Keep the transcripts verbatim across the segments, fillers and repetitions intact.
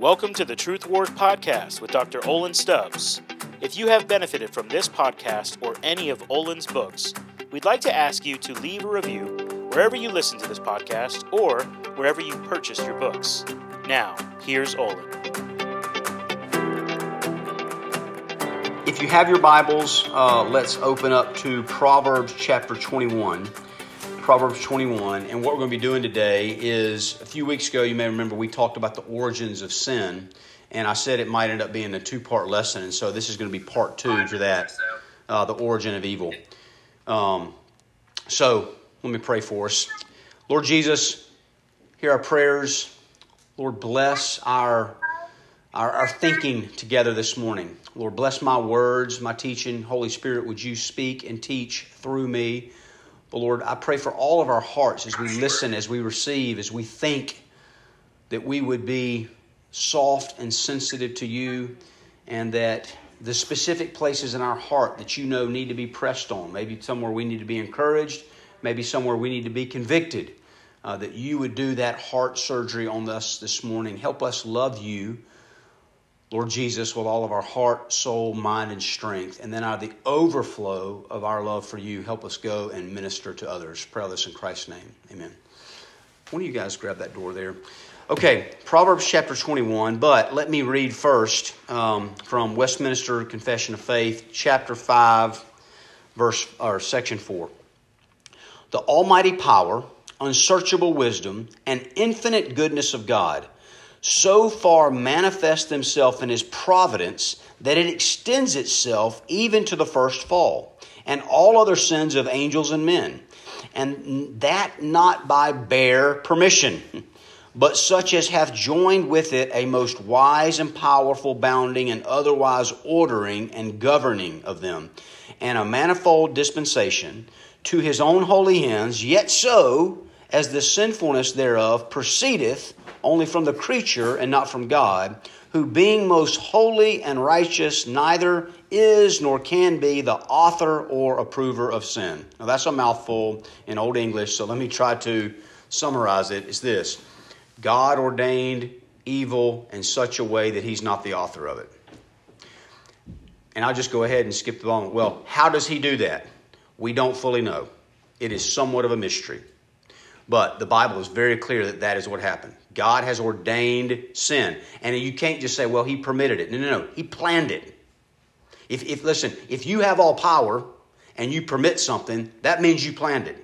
Welcome to the Truth Wars podcast with Doctor Olin Stubbs. If you have benefited from this podcast or any of Olin's books, we'd like to ask you to leave a review wherever you listen to this podcast or wherever you purchased your books. Now, here's Olin. If you have your Bibles, uh, let's open up to Proverbs chapter twenty-one. Proverbs twenty-one, and what we're going to be doing today is, a few weeks ago, you may remember, we talked about the origins of sin, and I said it might end up being a two-part lesson, and so this is going to be part two to that, uh, the origin of evil. Um, so, let me pray for us. Lord Jesus, hear our prayers. Lord, bless our, our, our thinking together this morning. Lord, bless my words, my teaching. Holy Spirit, would you speak and teach through me? But Lord, I pray for all of our hearts as we listen, as we receive, as we think, that we would be soft and sensitive to you, and that the specific places in our heart that you know need to be pressed on, maybe somewhere we need to be encouraged, maybe somewhere we need to be convicted, uh, that you would do that heart surgery on us this morning. Help us love you, Lord Jesus, with all of our heart, soul, mind, and strength. And then out of the overflow of our love for you, help us go and minister to others. Pray all this in Christ's name. Amen. One of you guys grab that door there. Okay, Proverbs chapter twenty-one, but let me read first um, from Westminster Confession of Faith, chapter five, verse or section four. The almighty power, unsearchable wisdom, and infinite goodness of God so far manifest themselves in His providence that it extends itself even to the first fall and all other sins of angels and men, and that not by bare permission, but such as hath joined with it a most wise and powerful bounding and otherwise ordering and governing of them, and a manifold dispensation to His own holy ends, yet so as the sinfulness thereof proceedeth only from the creature and not from God, who being most holy and righteous neither is nor can be the author or approver of sin. Now that's a mouthful in Old English, so let me try to summarize it. It's this: God ordained evil in such a way that He's not the author of it. And I'll just go ahead and skip the moment. Well, how does He do that? We don't fully know. It is somewhat of a mystery. But the Bible is very clear that that is what happened. God has ordained sin. And you can't just say, well, He permitted it. No, no, no. He planned it. If, if listen, if you have all power and you permit something, that means you planned it.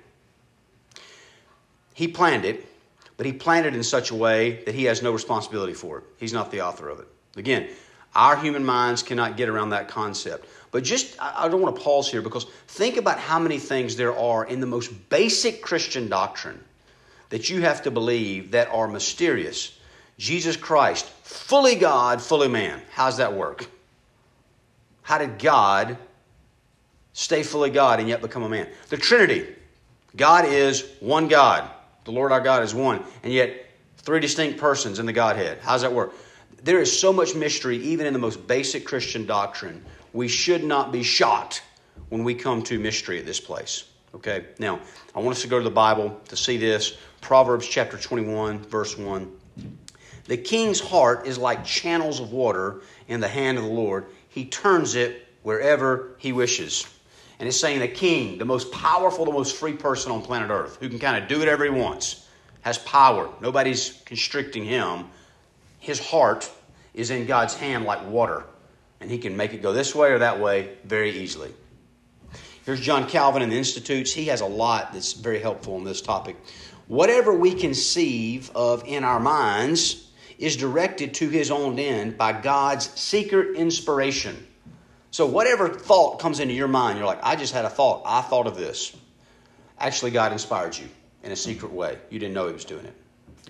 He planned it, but He planned it in such a way that He has no responsibility for it. He's not the author of it. Again, our human minds cannot get around that concept. But just, I don't want to pause here, because think about how many things there are in the most basic Christian doctrine that you have to believe that are mysterious. Jesus Christ, fully God, fully man. How's that work? How did God stay fully God and yet become a man? The Trinity. God is one God. The Lord our God is one. And yet three distinct persons in the Godhead. How's that work? There is so much mystery even in the most basic Christian doctrine. We should not be shocked when we come to mystery at this place. Okay, now I want us to go to the Bible to see this. Proverbs chapter twenty-one, verse one. The king's heart is like channels of water in the hand of the Lord. He turns it wherever He wishes. And it's saying the king, the most powerful, the most free person on planet Earth, who can kind of do whatever he wants, has power. Nobody's constricting him. His heart is in God's hand like water. And He can make it go this way or that way very easily. Here's John Calvin in the Institutes. He has a lot that's very helpful on this topic. Whatever we conceive of in our minds is directed to His own end by God's secret inspiration. So whatever thought comes into your mind, you're like, I just had a thought. I thought of this. Actually, God inspired you in a secret way. You didn't know He was doing it.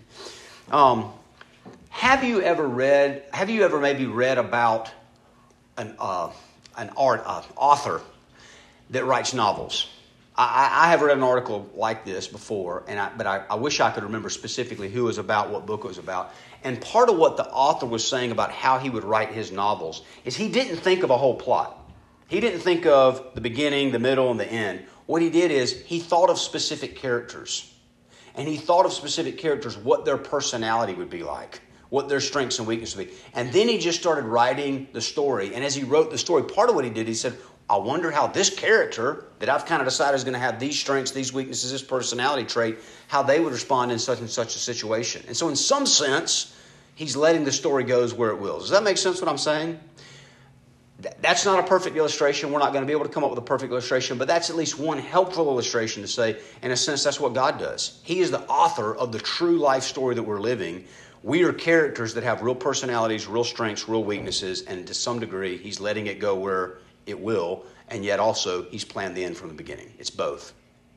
Um, have you ever read, have you ever maybe read about an uh, an art uh, author that writes novels? I, I have read an article like this before, and I, but I, I wish I could remember specifically who it was about, what book it was about. And part of what the author was saying about how he would write his novels is he didn't think of a whole plot. He didn't think of the beginning, the middle, and the end. What he did is he thought of specific characters. And he thought of specific characters, what their personality would be like, what their strengths and weaknesses would be. And then he just started writing the story. And as he wrote the story, part of what he did, he said, I wonder how this character that I've kind of decided is going to have these strengths, these weaknesses, this personality trait, how they would respond in such and such a situation. And so in some sense, he's letting the story go where it will. Does that make sense what I'm saying? That's not a perfect illustration. We're not going to be able to come up with a perfect illustration, but that's at least one helpful illustration to say, in a sense, that's what God does. He is the author of the true life story that we're living. We are characters that have real personalities, real strengths, real weaknesses, and to some degree, he's letting it go where it will, and yet also he's planned the end from the beginning. It's both.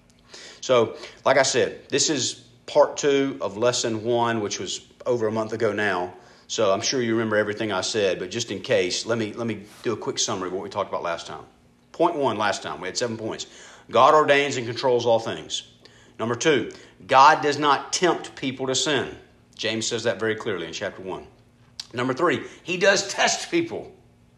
So, like I said, this is part two of lesson one, which was over a month ago now. So I'm sure you remember everything I said, but just in case, let me let me do a quick summary of what we talked about last time. Point one last time, we had seven points. God ordains and controls all things. Number two, God does not tempt people to sin. James says that very clearly in chapter one. Number three, he does test people.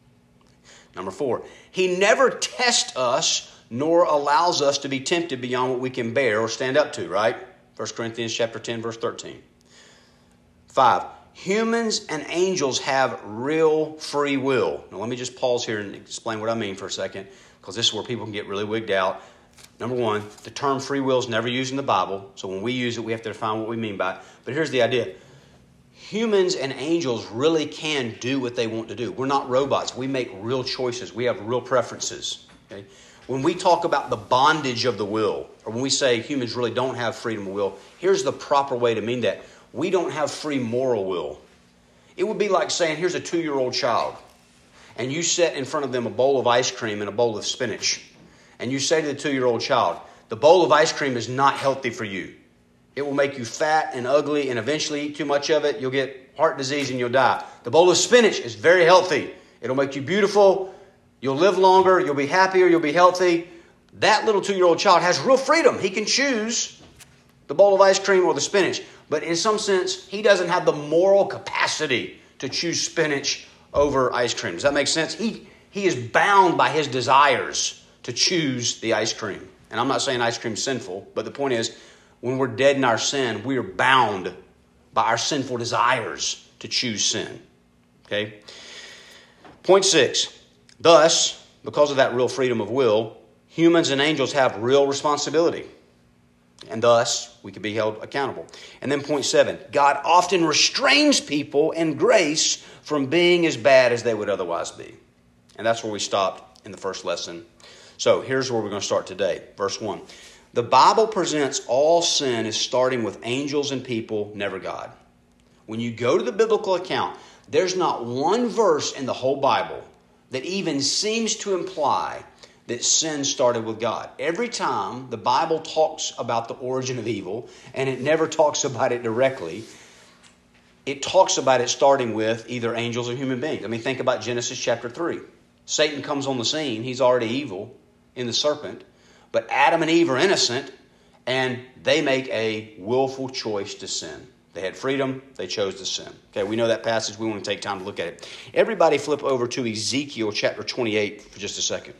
Number four, he never tests us nor allows us to be tempted beyond what we can bear or stand up to, right? First Corinthians chapter ten, verse thirteen. Five, humans and angels have real free will. Now let me just pause here and explain what I mean for a second, because this is where people can get really wigged out. Number one, the term free will is never used in the Bible, so when we use it, we have to define what we mean by it. But here's the idea. Humans and angels really can do what they want to do. We're not robots. We make real choices. We have real preferences. Okay? When we talk about the bondage of the will, or when we say humans really don't have freedom of will, here's the proper way to mean that. We don't have free moral will. It would be like saying, here's a two-year-old child, and you set in front of them a bowl of ice cream and a bowl of spinach, and you say to the two-year-old child, the bowl of ice cream is not healthy for you. It will make you fat and ugly, and eventually eat too much of it, you'll get heart disease and you'll die. The bowl of spinach is very healthy. It'll make you beautiful. You'll live longer. You'll be happier. You'll be healthy. That little two-year-old child has real freedom. He can choose the bowl of ice cream or the spinach. But in some sense, he doesn't have the moral capacity to choose spinach over ice cream. Does that make sense? He, he is bound by his desires to choose the ice cream. And I'm not saying ice cream is sinful, but the point is, when we're dead in our sin, we are bound by our sinful desires to choose sin. Okay? Point six. Thus, because of that real freedom of will, humans and angels have real responsibility. And thus, we can be held accountable. And then point seven. God often restrains people in grace from being as bad as they would otherwise be. And that's where we stopped in the first lesson. So here's where we're going to start today. Verse one. The Bible presents all sin as starting with angels and people, never God. When you go to the biblical account, there's not one verse in the whole Bible that even seems to imply that sin started with God. Every time the Bible talks about the origin of evil, and it never talks about it directly, it talks about it starting with either angels or human beings. I mean, think about Genesis chapter three. Satan comes on the scene. He's already evil in the serpent. But Adam and Eve are innocent, and they make a willful choice to sin. They had freedom. They chose to sin. Okay, we know that passage. We want to take time to look at it. Everybody flip over to Ezekiel chapter twenty-eight for just a second.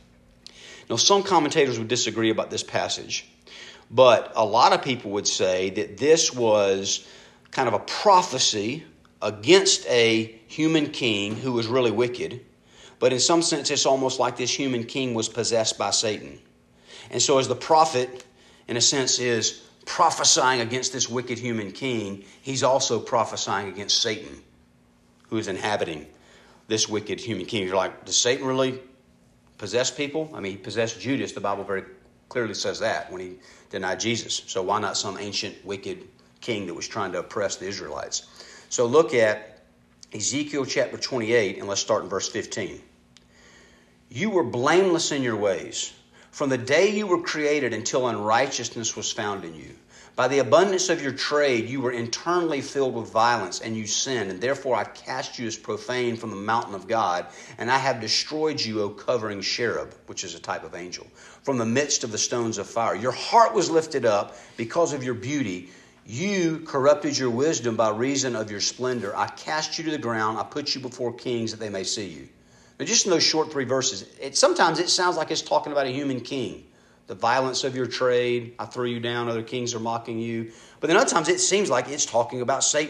Now, some commentators would disagree about this passage, but a lot of people would say that this was kind of a prophecy against a human king who was really wicked. But in some sense, it's almost like this human king was possessed by Satan. And so as the prophet, in a sense, is prophesying against this wicked human king, he's also prophesying against Satan, who is inhabiting this wicked human king. You're like, does Satan really possess people? I mean, he possessed Judas. The Bible very clearly says that when he denied Jesus. So why not some ancient wicked king that was trying to oppress the Israelites? So look at Ezekiel chapter twenty-eight, and let's start in verse fifteen. You were blameless in your ways from the day you were created until unrighteousness was found in you. By the abundance of your trade, you were internally filled with violence, and you sinned, and therefore I cast you as profane from the mountain of God, and I have destroyed you, O covering cherub, which is a type of angel, from the midst of the stones of fire. Your heart was lifted up because of your beauty. You corrupted your wisdom by reason of your splendor. I cast you to the ground. I put you before kings that they may see you. Now, just in those short three verses, it, sometimes it sounds like it's talking about a human king. The violence of your trade, I threw you down, other kings are mocking you. But then other times it seems like it's talking about Satan.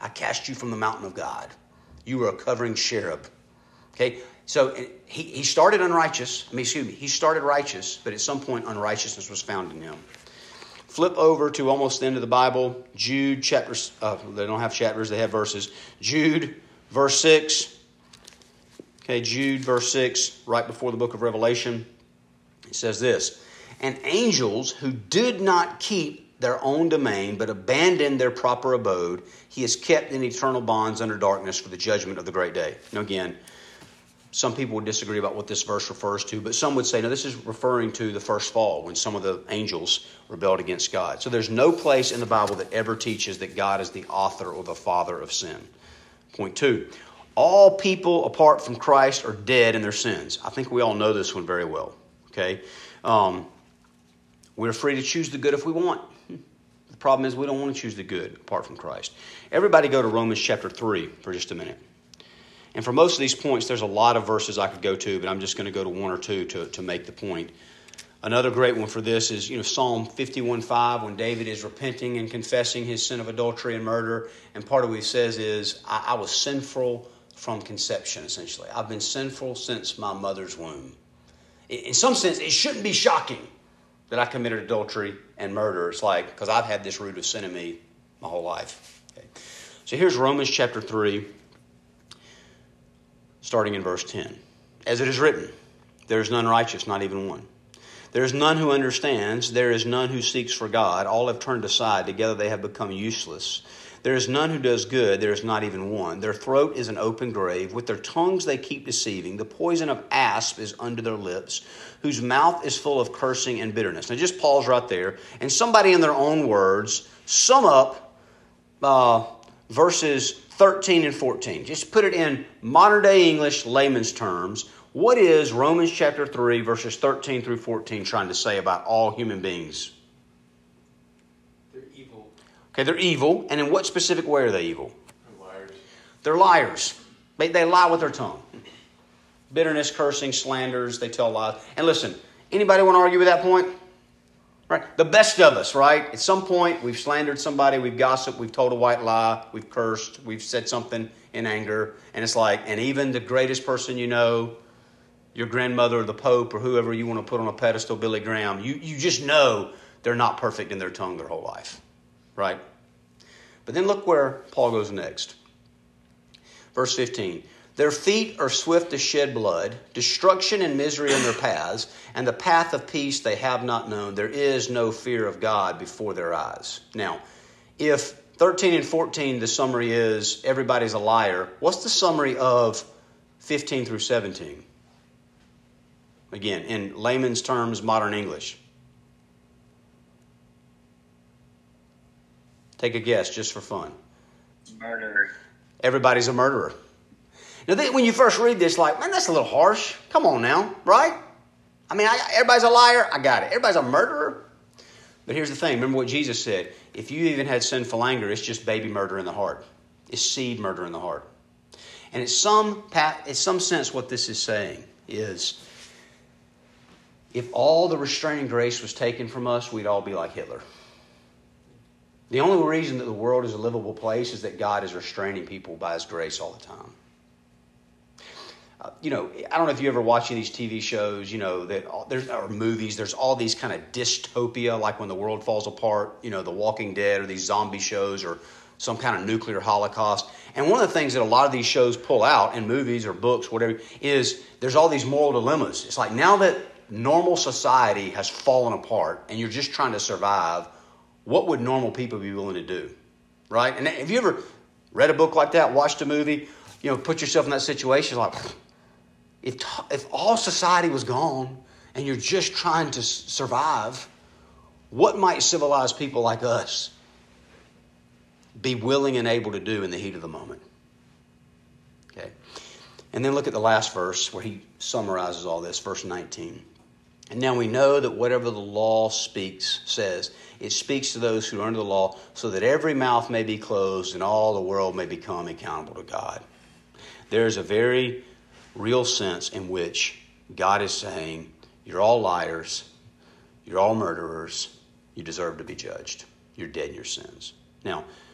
I cast you from the mountain of God. You were a covering cherub. Okay, so he, he started unrighteous. I mean, excuse me, he started righteous, but at some point unrighteousness was found in him. Flip over to almost the end of the Bible, Jude chapters. Uh, they don't have chapters; they have verses. Jude, verse six. Okay, Jude, verse six, right before the book of Revelation. It says this: "And angels who did not keep their own domain, but abandoned their proper abode, he has kept in eternal bonds under darkness for the judgment of the great day." Now, again, some people would disagree about what this verse refers to, but some would say, no, this is referring to the first fall when some of the angels rebelled against God. So there's no place in the Bible that ever teaches that God is the author or the father of sin. Point two, all people apart from Christ are dead in their sins. I think we all know this one very well. Okay, um, we're free to choose the good if we want. The problem is we don't want to choose the good apart from Christ. Everybody go to Romans chapter three for just a minute. And for most of these points, there's a lot of verses I could go to, but I'm just going to go to one or two to, to make the point. Another great one for this is, you know, Psalm fifty-one five, when David is repenting and confessing his sin of adultery and murder. And part of what he says is, I, I was sinful from conception, essentially. I've been sinful since my mother's womb. In some sense, it shouldn't be shocking that I committed adultery and murder. It's like, because I've had this root of sin in me my whole life. Okay. So here's Romans chapter three. Starting in verse ten. As it is written, there is none righteous, not even one. There is none who understands. There is none who seeks for God. All have turned aside. Together they have become useless. There is none who does good. There is not even one. Their throat is an open grave. With their tongues they keep deceiving. The poison of asp is under their lips, whose mouth is full of cursing and bitterness. Now just pause right there. And somebody in their own words sum up uh, verses thirteen and fourteen. Just put it in modern day English, layman's terms. What is Romans chapter three, verses thirteen through fourteen trying to say about all human beings? They're evil. Okay, they're evil. And in what specific way are they evil? They're liars. They're liars. They, they lie with their tongue. Bitterness, cursing, slanders, they tell lies. And listen, anybody want to argue with that point? Right? The best of us, right? At some point, we've slandered somebody, we've gossiped, we've told a white lie, we've cursed, we've said something in anger. And it's like, and even the greatest person you know, your grandmother or the Pope or whoever you want to put on a pedestal, Billy Graham, you, you just know they're not perfect in their tongue their whole life. Right? But then look where Paul goes next. Verse fifteen. Their feet are swift to shed blood, destruction and misery in their paths, and the path of peace they have not known. There is no fear of God before their eyes. Now, if thirteen and fourteen, the summary is everybody's a liar, what's the summary of fifteen through seventeen? Again, in layman's terms, modern English. Take a guess just for fun. Murderer. Everybody's a murderer. Now, they, when you first read this, like, man, that's a little harsh. Come on now, right? I mean, I, everybody's a liar. I got it. Everybody's a murderer. But here's the thing. Remember what Jesus said. If you even had sinful anger, it's just baby murder in the heart. It's seed murder in the heart. And in some, in some sense, what this is saying is, if all the restraining grace was taken from us, we'd all be like Hitler. The only reason that the world is a livable place is that God is restraining people by His grace all the time. Uh, you know, I don't know if you ever watch these T V shows, you know, that all, there's or movies, there's all these kind of dystopia, like when the world falls apart, you know, The Walking Dead or these zombie shows or some kind of nuclear holocaust. And one of the things that a lot of these shows pull out in movies or books, whatever, is there's all these moral dilemmas. It's like now that normal society has fallen apart and you're just trying to survive, what would normal people be willing to do? Right? And have you ever read a book like that, watched a movie, you know, put yourself in that situation like, if if all society was gone and you're just trying to survive, what might civilized people like us be willing and able to do in the heat of the moment? Okay. And then look at the last verse where he summarizes all this, verse nineteen. And now we know that whatever the law speaks, says, it speaks to those who are under the law, so that every mouth may be closed and all the world may become accountable to God. There is a very real sense in which God is saying, you're all liars, you're all murderers, you deserve to be judged. You're dead in your sins. Now,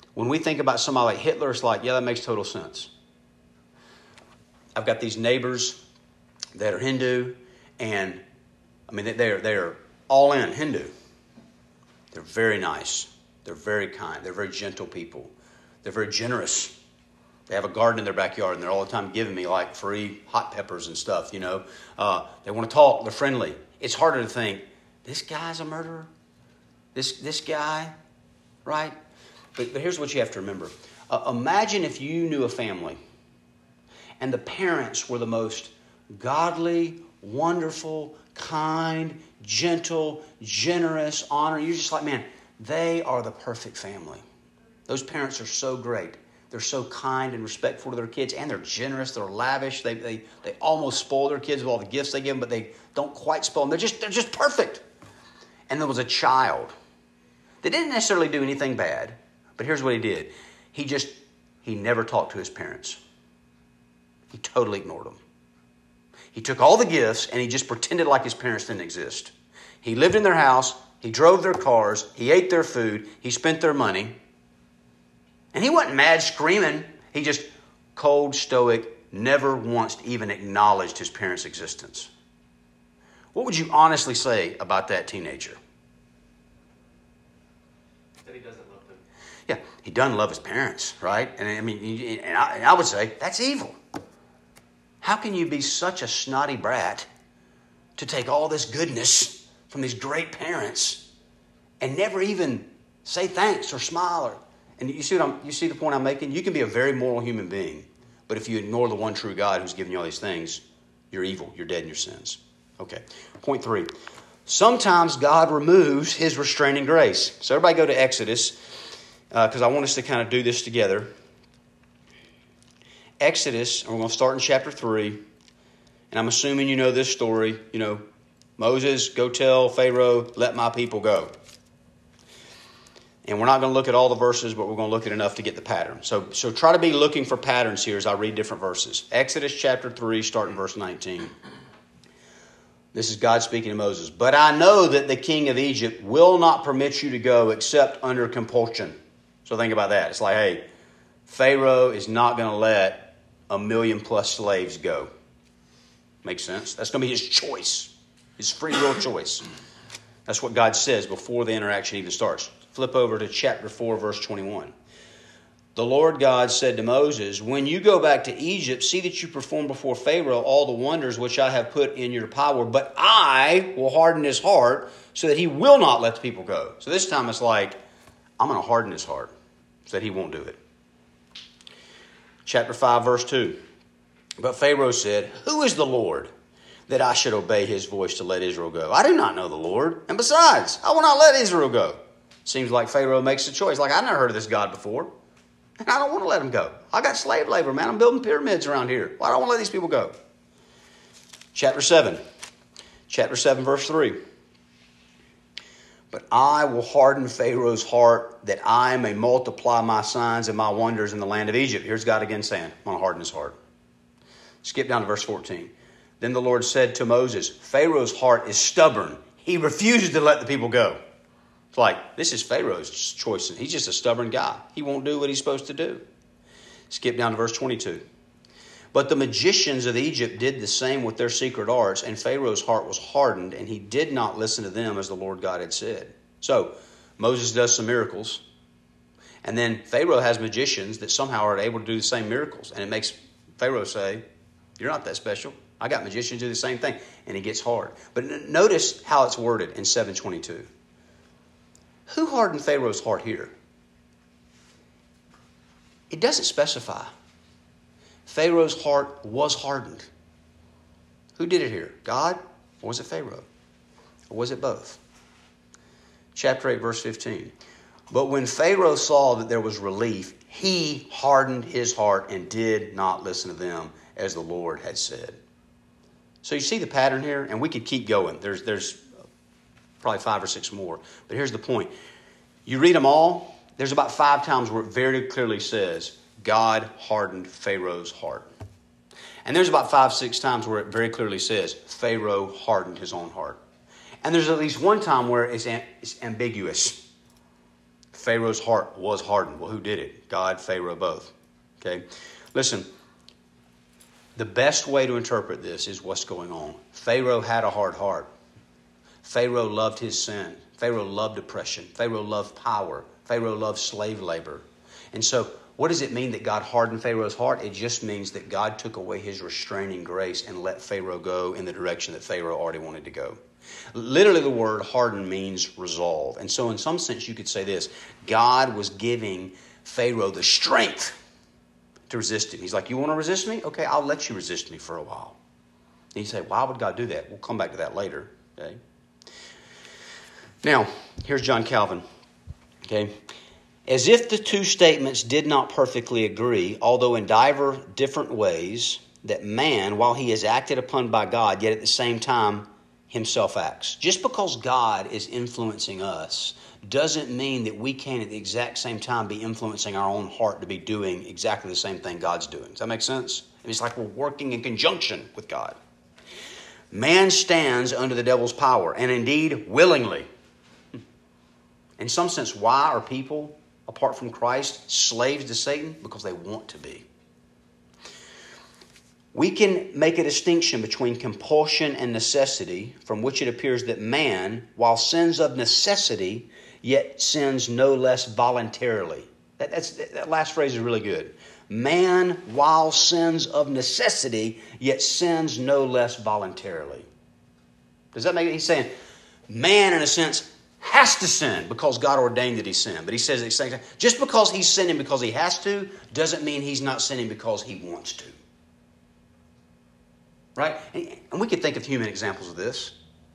When we think about somebody like Hitler, it's like, yeah, that makes total sense. I've got these neighbors that are Hindu, and I mean, they're, they're all in Hindu. They're very nice. They're very kind. They're very gentle people. They're very generous. They have a garden in their backyard, and they're all the time giving me like free hot peppers and stuff, you know. Uh, they want to talk. They're friendly. It's harder to think, this guy's a murderer? This this guy, right? But, but here's what you have to remember. Uh, imagine if you knew a family, and the parents were the most godly, wonderful, kind, gentle, generous, honor. You're just like, man, they are the perfect family. Those parents are so great. They're so kind and respectful to their kids, and they're generous. They're lavish. They they they almost spoil their kids with all the gifts they give them, but they don't quite spoil them. They're just they're just perfect. And there was a child that didn't necessarily do anything bad, but here's what he did. He just he never talked to his parents. He totally ignored them. He took all the gifts and he just pretended like his parents didn't exist. He lived in their house. He drove their cars. He ate their food. He spent their money. And he wasn't mad, screaming. He just cold, stoic, never once even acknowledged his parents' existence. What would you honestly say about that teenager? That he doesn't love them. Yeah, he doesn't love his parents, right? And I mean, and I, and I would say that's evil. How can you be such a snotty brat to take all this goodness from these great parents and never even say thanks or smile? Or, and you see what I'm, you see the point I'm making? You can be a very moral human being, but if you ignore the one true God who's given you all these things, you're evil. You're dead in your sins. Okay. Point three. Sometimes God removes his restraining grace. So everybody go to Exodus, because uh, I want us to kind of do this together. Exodus, and we're going to start in chapter three. And I'm assuming you know this story. You know, Moses, go tell Pharaoh, let my people go. And we're not going to look at all the verses, but we're going to look at enough to get the pattern. So, so try to be looking for patterns here as I read different verses. Exodus chapter three, starting verse nineteen. This is God speaking to Moses. But I know that the king of Egypt will not permit you to go except under compulsion. So think about that. It's like, hey, Pharaoh is not going to let a million plus slaves go. Makes sense? That's going to be his choice. His free will choice. That's what God says before the interaction even starts. Flip over to chapter four, verse twenty-one. The Lord God said to Moses, when you go back to Egypt, see that you perform before Pharaoh all the wonders which I have put in your power, but I will harden his heart so that he will not let the people go. So this time it's like, I'm going to harden his heart so that he won't do it. Chapter five, verse two. But Pharaoh said, who is the Lord that I should obey his voice to let Israel go? I do not know the Lord. And besides, I will not let Israel go. Seems like Pharaoh makes a choice. Like, I've never heard of this God before. And I don't want to let him go. I got slave labor, man. I'm building pyramids around here. Why don't I want to let these people go? Chapter seven. Chapter seven, verse three. But I will harden Pharaoh's heart that I may multiply my signs and my wonders in the land of Egypt. Here's God again saying, I'm going to harden his heart. Skip down to verse fourteen. Then the Lord said to Moses, Pharaoh's heart is stubborn. He refuses to let the people go. It's like, this is Pharaoh's choice. He's just a stubborn guy. He won't do what he's supposed to do. Skip down to verse twenty-two. But the magicians of Egypt did the same with their secret arts, and Pharaoh's heart was hardened, and he did not listen to them as the Lord God had said. So, Moses does some miracles, and then Pharaoh has magicians that somehow are able to do the same miracles. And it makes Pharaoh say, you're not that special. I got magicians do the same thing. And he gets hard. But notice how it's worded in seven twenty-two. Who hardened Pharaoh's heart here? It doesn't specify. Pharaoh's heart was hardened. Who did it here? God? Or was it Pharaoh? Or was it both? Chapter eight, verse fifteen. But when Pharaoh saw that there was relief, he hardened his heart and did not listen to them as the Lord had said. So you see the pattern here? And we could keep going. There's, there's probably five or six more. But here's the point. You read them all, there's about five times where it very clearly says, God hardened Pharaoh's heart. And there's about five, six times where it very clearly says, Pharaoh hardened his own heart. And there's at least one time where it's, it's ambiguous. Pharaoh's heart was hardened. Well, who did it? God, Pharaoh, both. Okay? Listen, the best way to interpret this is what's going on. Pharaoh had a hard heart. Pharaoh loved his sin. Pharaoh loved oppression. Pharaoh loved power. Pharaoh loved slave labor. And so, what does it mean that God hardened Pharaoh's heart? It just means that God took away his restraining grace and let Pharaoh go in the direction that Pharaoh already wanted to go. Literally, the word harden means resolve. And so, in some sense, you could say this. God was giving Pharaoh the strength to resist him. He's like, you want to resist me? Okay, I'll let you resist me for a while. And you say, why would God do that? We'll come back to that later. Okay. Now, here's John Calvin. Okay. As if the two statements did not perfectly agree, although in divers different ways, that man, while he is acted upon by God, yet at the same time himself acts. Just because God is influencing us doesn't mean that we can at the exact same time be influencing our own heart to be doing exactly the same thing God's doing. Does that make sense? It's like we're working in conjunction with God. Man stands under the devil's power, and indeed willingly. In some sense, why are people, apart from Christ, slaves to Satan? Because they want to be. We can make a distinction between compulsion and necessity, from which it appears that man, while sins of necessity, yet sins no less voluntarily. That, that's, that last phrase is really good. Man, while sins of necessity, yet sins no less voluntarily. Does that make it? He's saying, man, in a sense, has to sin because God ordained that he sin. But he says at the same time, just because he's sinning because he has to, doesn't mean he's not sinning because he wants to. Right? And we could think of human examples of this.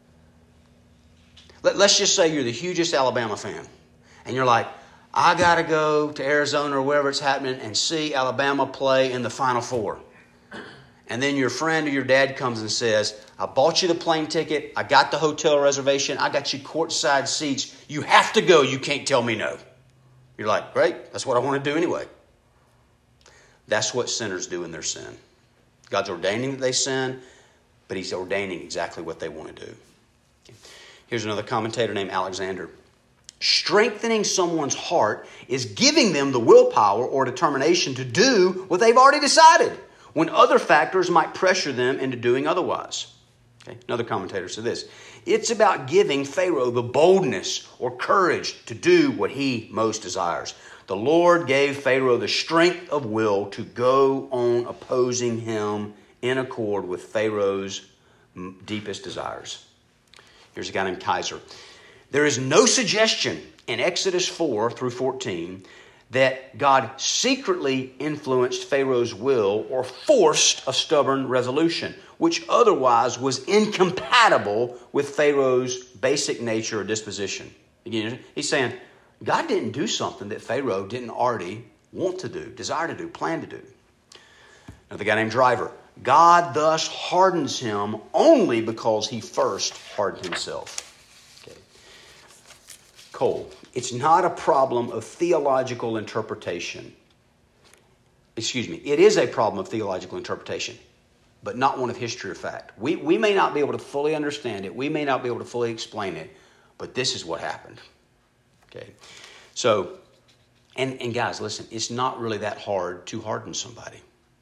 Let, let's just say you're the hugest Alabama fan. And you're like, I got to go to Arizona or wherever it's happening and see Alabama play in the Final Four. And then your friend or your dad comes and says, I bought you the plane ticket. I got the hotel reservation. I got you courtside seats. You have to go. You can't tell me no. You're like, great. That's what I want to do anyway. That's what sinners do in their sin. God's ordaining that they sin, but he's ordaining exactly what they want to do. Here's another commentator named Alexander. Strengthening someone's heart is giving them the willpower or determination to do what they've already decided, when other factors might pressure them into doing otherwise. Okay? Another commentator said this. It's about giving Pharaoh the boldness or courage to do what he most desires. The Lord gave Pharaoh the strength of will to go on opposing him in accord with Pharaoh's deepest desires. Here's a guy named Kaiser. There is no suggestion in Exodus four through fourteen that God secretly influenced Pharaoh's will or forced a stubborn resolution, which otherwise was incompatible with Pharaoh's basic nature or disposition. Again, he's saying, God didn't do something that Pharaoh didn't already want to do, desire to do, plan to do. Another guy named Driver. God thus hardens him only because he first hardened himself. Okay. Cole. It's not a problem of theological interpretation. Excuse me. It is a problem of theological interpretation, but not one of history or fact. We, we may not be able to fully understand it. We may not be able to fully explain it, but this is what happened. Okay, so, and, and guys, listen, it's not really that hard to harden somebody.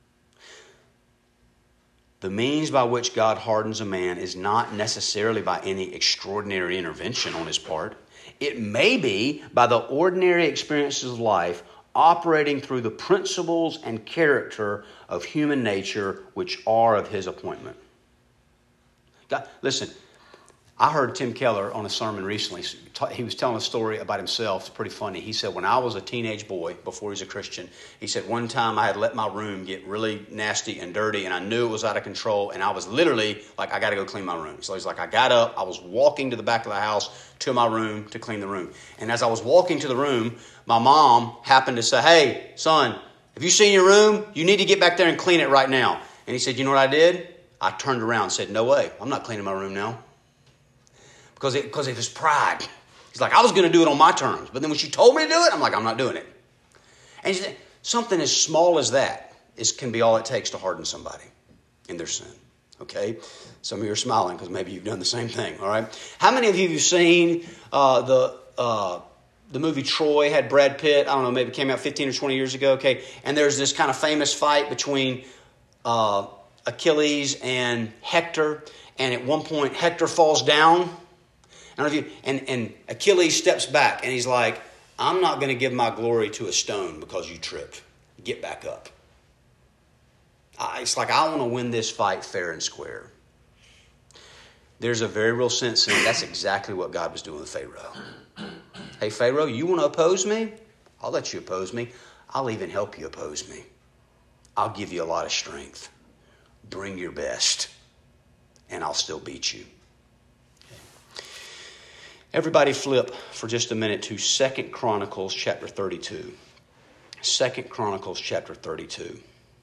The means by which God hardens a man is not necessarily by any extraordinary intervention on his part. It may be by the ordinary experiences of life operating through the principles and character of human nature which are of his appointment. God, listen, I heard Tim Keller on a sermon recently. He was telling a story about himself. It's pretty funny. He said, when I was a teenage boy, before he was a Christian, he said, one time I had let my room get really nasty and dirty, and I knew it was out of control, and I was literally like, I got to go clean my room. So he's like, I got up. I was walking to the back of the house to my room to clean the room. And as I was walking to the room, my mom happened to say, hey, son, have you seen your room? You need to get back there and clean it right now. And he said, you know what I did? I turned around and said, no way. I'm not cleaning my room now. Because it, because of his pride. He's like, I was going to do it on my terms. But then when she told me to do it, I'm like, I'm not doing it. And she said, something as small as that is, can be all it takes to harden somebody in their sin. Okay? Some of you are smiling because maybe you've done the same thing. All right? How many of you have seen uh, the uh, the movie Troy had Brad Pitt. I don't know, maybe it came out fifteen or twenty years ago. Okay, and there's this kind of famous fight between uh, Achilles and Hector. And at one point, Hector falls down. I don't know if you, and, and Achilles steps back, and he's like, I'm not going to give my glory to a stone because you tripped. Get back up. Uh, it's like, I want to win this fight fair and square. There's a very real sense in it. That's exactly what God was doing with Pharaoh. Hey, Pharaoh, you want to oppose me? I'll let you oppose me. I'll even help you oppose me. I'll give you a lot of strength. Bring your best, and I'll still beat you. Okay. Everybody flip for just a minute to Second Chronicles chapter thirty-two. Second Chronicles chapter thirty-two.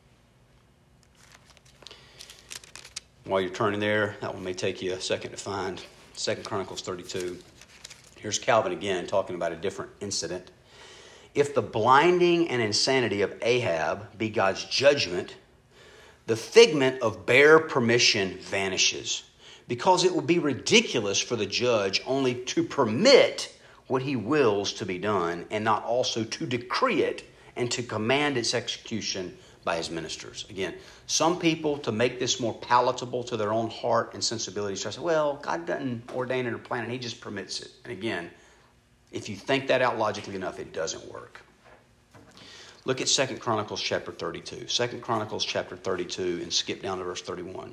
While you're turning there, that one may take you a second to find. Second Chronicles thirty-two. Here's Calvin again talking about a different incident. If the blinding and insanity of Ahab be God's judgment, the figment of bare permission vanishes, because it will be ridiculous for the judge only to permit what he wills to be done and not also to decree it and to command its execution by his ministers. Again, some people, to make this more palatable to their own heart and sensibilities, try to say, well, God doesn't ordain it or plan it. He just permits it. And again, if you think that out logically enough, it doesn't work. Look at Second Chronicles chapter thirty-two. Second Chronicles chapter thirty-two and skip down to verse thirty-one.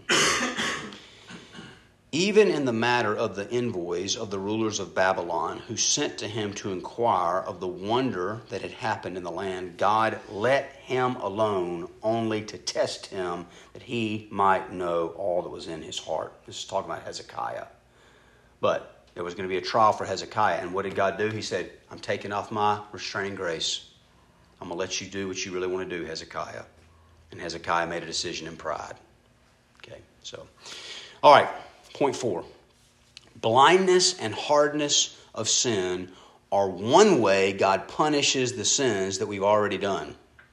Even in the matter of the envoys of the rulers of Babylon, who sent to him to inquire of the wonder that had happened in the land, God let him alone only to test him, that he might know all that was in his heart. This is talking about Hezekiah. But there was going to be a trial for Hezekiah. And what did God do? He said, I'm taking off my restraining grace. I'm going to let you do what you really want to do, Hezekiah. And Hezekiah made a decision in pride. Okay, so, all right. Point four, blindness and hardness of sin are one way God punishes the sins that we've already done.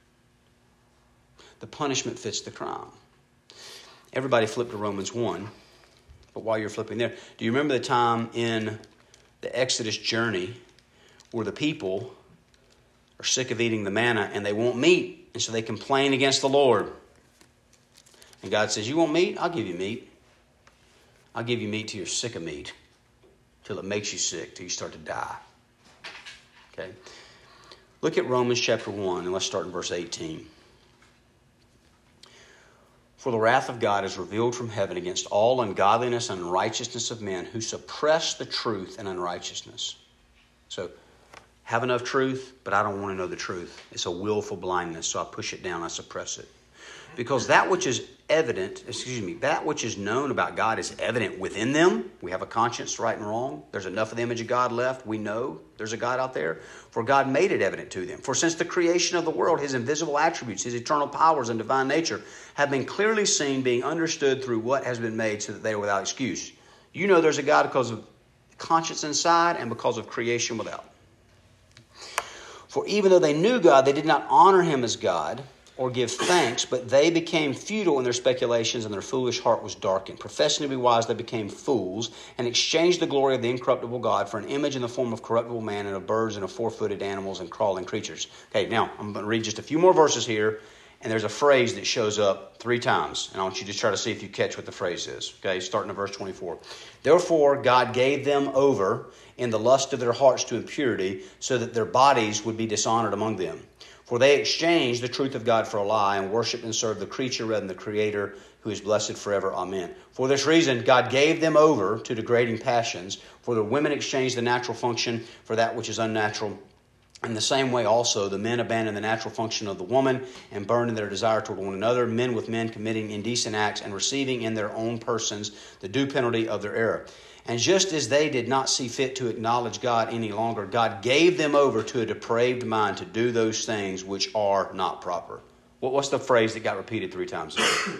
The punishment fits the crime. Everybody flip to Romans one, but while you're flipping there, do you remember the time in the Exodus journey where the people are sick of eating the manna and they want meat, and so they complain against the Lord? And God says, you want meat? I'll give you meat. I'll give you meat till you're sick of meat, till it makes you sick, till you start to die. Okay? Look at Romans chapter one, and let's start in verse eighteen. For the wrath of God is revealed from heaven against all ungodliness and unrighteousness of men who suppress the truth in unrighteousness. So, have enough truth, but I don't want to know the truth. It's a willful blindness, so I push it down, I suppress it. Because that which is evident, excuse me, that which is known about God is evident within them. We have a conscience, right and wrong. There's enough of the image of God left. We know there's a God out there. For God made it evident to them. For since the creation of the world, his invisible attributes, his eternal powers and divine nature have been clearly seen, being understood through what has been made, so that they are without excuse. You know there's a God because of conscience inside and because of creation without. For even though they knew God, they did not honor him as God or give thanks, but they became futile in their speculations, and their foolish heart was darkened. Professing to be wise, they became fools, and exchanged the glory of the incorruptible God for an image in the form of corruptible man, and of birds, and of four-footed animals, and crawling creatures. Okay, now, I'm going to read just a few more verses here, and there's a phrase that shows up three times, and I want you to try to see if you catch what the phrase is. Okay, starting at verse twenty-four. Therefore, God gave them over in the lust of their hearts to impurity, so that their bodies would be dishonored among them. For they exchanged the truth of God for a lie, and worshiped and served the creature rather than the Creator, who is blessed forever. Amen. For this reason, God gave them over to degrading passions, for the women exchanged the natural function for that which is unnatural. In the same way also, the men abandoned the natural function of the woman, and burned in their desire toward one another, men with men committing indecent acts, and receiving in their own persons the due penalty of their error. And just as they did not see fit to acknowledge God any longer, God gave them over to a depraved mind to do those things which are not proper. What's the phrase that got repeated three times?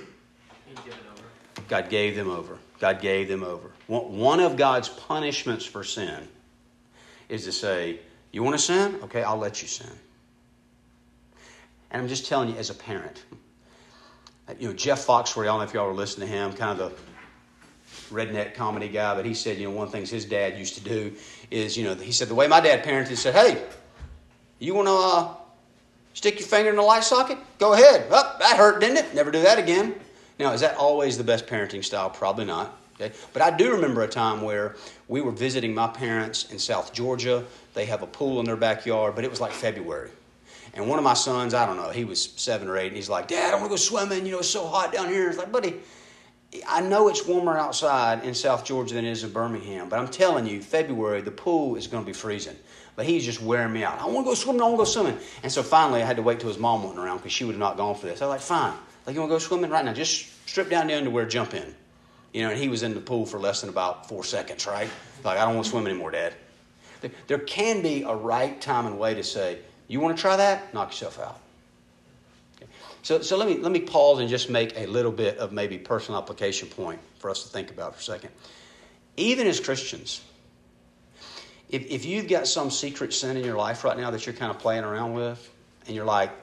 God gave them over. God gave them over. One of God's punishments for sin is to say, you want to sin? Okay, I'll let you sin. And I'm just telling you as a parent. You know, Jeff Foxworthy, I don't know if y'all were listening to him, kind of the redneck comedy guy, but he said, you know, one of the things his dad used to do is, you know, he said the way my dad parented, he said, hey, you want to uh, stick your finger in the light socket? Go ahead. Oh, that hurt, didn't it? Never do that again. Now, is that always the best parenting style? Probably not. Okay? But I do remember a time where we were visiting my parents in South Georgia. They have a pool in their backyard, but it was like February. And one of my sons, I don't know, he was seven or eight, and he's like, Dad, I want to go swimming. You know, it's so hot down here. It's like, buddy, I know it's warmer outside in South Georgia than it is in Birmingham, but I'm telling you, February, the pool is going to be freezing. But he's just wearing me out. I want to go swimming. I want to go swimming. And so finally, I had to wait till his mom wasn't around because she would have not gone for this. I was like, fine. Like, you want to go swimming right now? Just strip down the underwear, jump in. You know, and he was in the pool for less than about four seconds, right? Like, I don't want to swim anymore, Dad. There, there can be a right time and way to say, you want to try that? Knock yourself out. Okay. So, so let me let me pause and just make a little bit of maybe personal application point for us to think about for a second. Even as Christians, if if you've got some secret sin in your life right now that you're kind of playing around with, and you're like,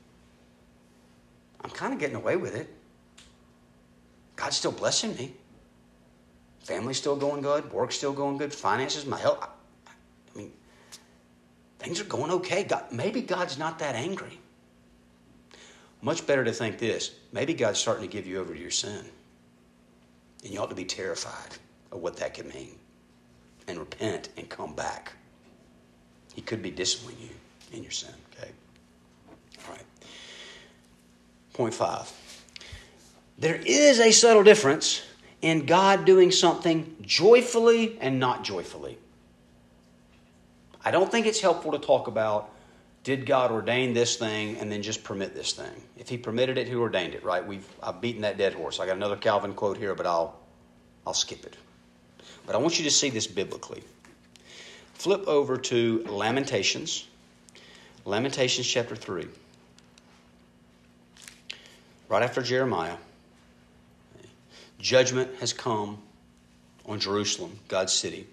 I'm kind of getting away with it. God's still blessing me. Family's still going good. Work's still going good. Finances, my health. I, I mean, things are going okay. God, maybe God's not that angry. Much better to think this. Maybe God's starting to give you over to your sin. And you ought to be terrified of what that could mean. And repent and come back. He could be disciplining you in your sin. Okay? All right. Point five. There is a subtle difference in God doing something joyfully and not joyfully. I don't think it's helpful to talk about, did God ordain this thing and then just permit this thing? If he permitted it, who ordained it, right? We've I've beaten that dead horse. I got another Calvin quote here, but I'll I'll skip it. But I want you to see this biblically. Flip over to Lamentations. Lamentations chapter three. Right after Jeremiah. Judgment has come on Jerusalem, God's city.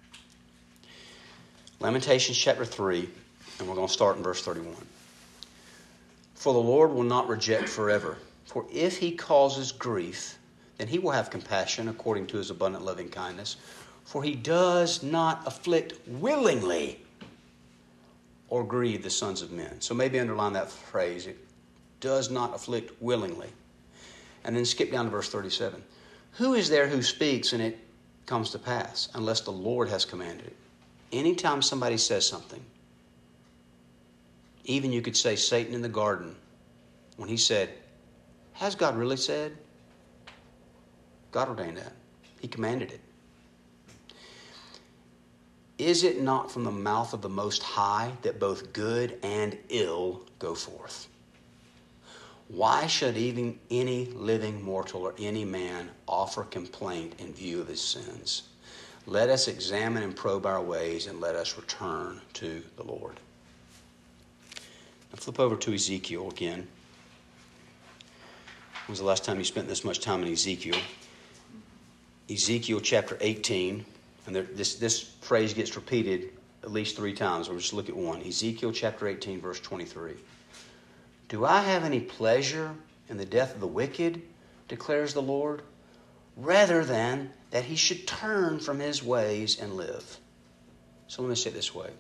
Lamentations chapter three, and we're going to start in verse thirty-one. For the Lord will not reject forever, for if he causes grief, then he will have compassion according to his abundant loving kindness. For he does not afflict willingly or grieve the sons of men. So maybe underline that phrase, it does not afflict willingly. And then skip down to verse thirty-seven. Who is there who speaks and it comes to pass, unless the Lord has commanded it? Anytime somebody says something, even you could say Satan in the garden, when he said, has God really said? God ordained that. He commanded it. Is it not from the mouth of the Most High that both good and ill go forth? Why should even any living mortal or any man offer complaint in view of his sins? Let us examine and probe our ways, and let us return to the Lord. Now flip over to Ezekiel again. When was the last time you spent this much time in Ezekiel? Ezekiel chapter eighteen, and there, this, this phrase gets repeated at least three times. We'll just look at one. Ezekiel chapter eighteen, verse twenty-three. Do I have any pleasure in the death of the wicked, declares the Lord, rather than that he should turn from his ways and live? So let me say it this way.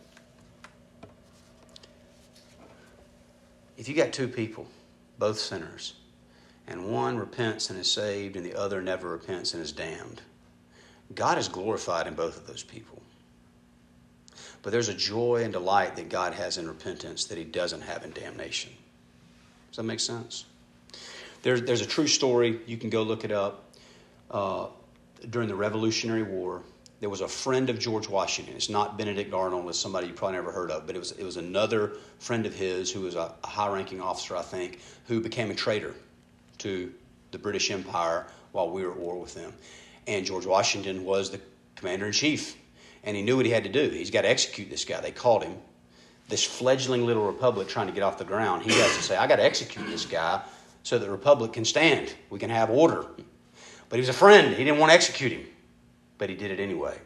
If you got two people, both sinners, and one repents and is saved and the other never repents and is damned, God is glorified in both of those people. But there's a joy and delight that God has in repentance that he doesn't have in damnation. Does that make sense? There's, there's a true story. You can go look it up. Uh, during the Revolutionary War, there was a friend of George Washington. It's not Benedict Arnold. It's somebody you probably never heard of. But it was, it was another friend of his who was a, a high-ranking officer, I think, who became a traitor to the British Empire while we were at war with them. And George Washington was the commander-in-chief. And he knew what he had to do. He's got to execute this guy. They caught him. This fledgling little republic trying to get off the ground. He has to say, I got to execute this guy so that the republic can stand. We can have order. But he was a friend. He didn't want to execute him. But he did it anyway.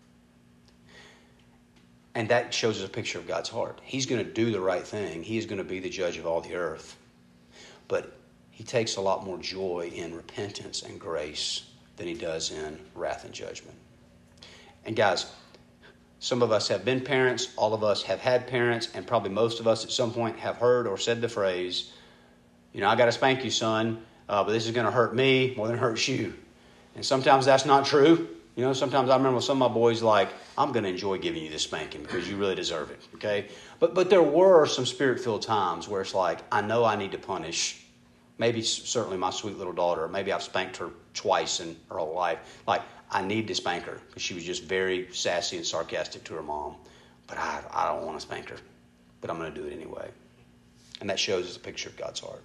And that shows us a picture of God's heart. He's going to do the right thing. He is going to be the judge of all the earth. But he takes a lot more joy in repentance and grace than he does in wrath and judgment. And guys, some of us have been parents, all of us have had parents, and probably most of us at some point have heard or said the phrase, you know, I got to spank you, son, uh, but this is going to hurt me more than it hurts you. And sometimes that's not true. You know, sometimes I remember some of my boys like, I'm going to enjoy giving you this spanking because you really deserve it, okay? But but there were some spirit-filled times where it's like, I know I need to punish. Maybe certainly my sweet little daughter. Maybe I've spanked her twice in her whole life. Like, I need to spank her because she was just very sassy and sarcastic to her mom. But I, I don't want to spank her. But I'm going to do it anyway. And that shows us a picture of God's heart.